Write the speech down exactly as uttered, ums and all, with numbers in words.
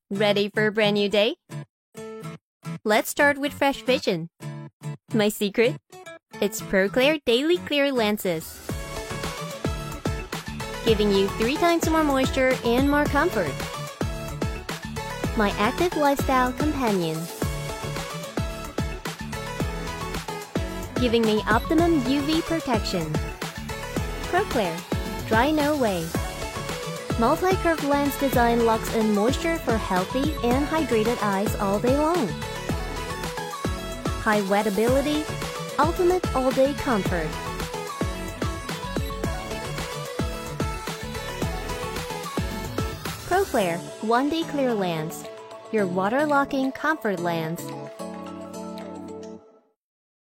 Ready for a brand new day? Let's start with fresh vision. My secret? It's ProClear Daily Clear Lenses, giving you three times more moisture and more comfort. My active lifestyle companion, giving me optimum U V protection. ProClear, dry no way. Multi-curved lens design locks in moisture for healthy and hydrated eyes all day long. High wettability, ultimate all-day comfort. ProClear One Day Clear Lens, your water-locking comfort lens.